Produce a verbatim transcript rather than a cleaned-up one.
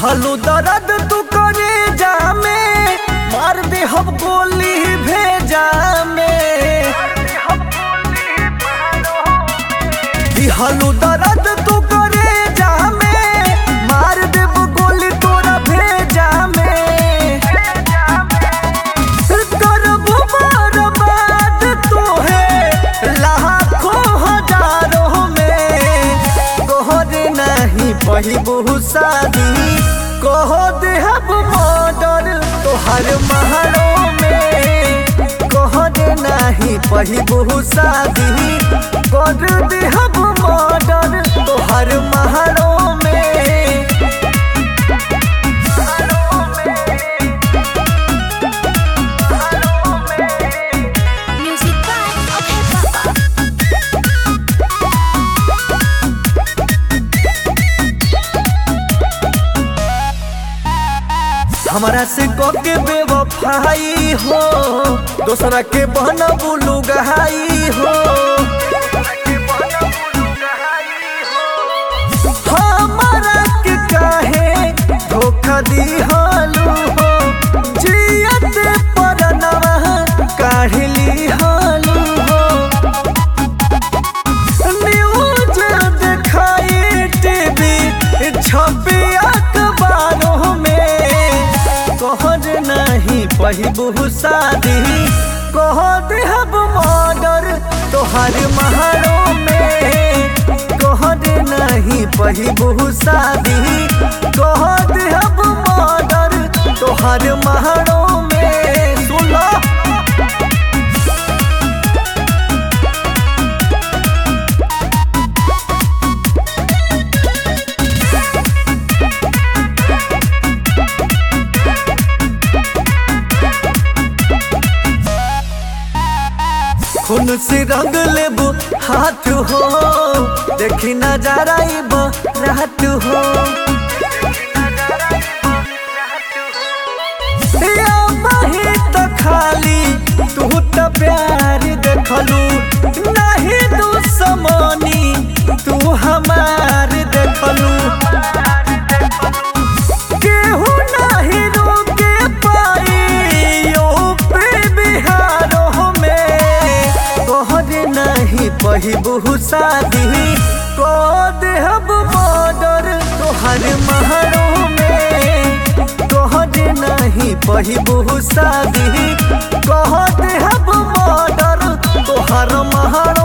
दिहलू दर्द तू करे जामे, मार दे हम गोली भेजा में। दिहलू दर्द तू करे जामे, मार दे गोली तोरा भेजा में। करबो बर्बाद तोहे लाखों हजारों में, कोहरे नहीं पहिबू शादी, कह देहब मर्डर तोहर महलों में। कह दे नहीं पहिबू शादी, कर देहब मर्डर तोहर महलों में। Music by Okay Papa. हमारा से के बेवफाई हो, दूसरा के बहना बुलू गहाई हो। हमारा के काहे धोखा दिहलू हो, जियत परनवा काढ़ली हलू हो। न्यूज दिखाई टीवी छपी अखबारों में, कहर नहीं पहिबू शादी, कह देहब मर्डर तोहर महलों में। कहर नहीं पहिबू शादी, कह देहब मर्डर तोहर महलों में। सुन लो खून से रंग लेबू हाथ हो, देखी नजारा रात हो। या बही तो खाली तू तो प्यार देखलू, नहीं दुश्मनी तू हमार देखलू। केहू नहीं रोके पाई यूपी बिहारों में, कहर नहीं पहिबू शादी, कह देहब मर्डर तोहर महलों में। कहर नहीं पहिबू शादी, कह देहब मर्डर तोहर महलों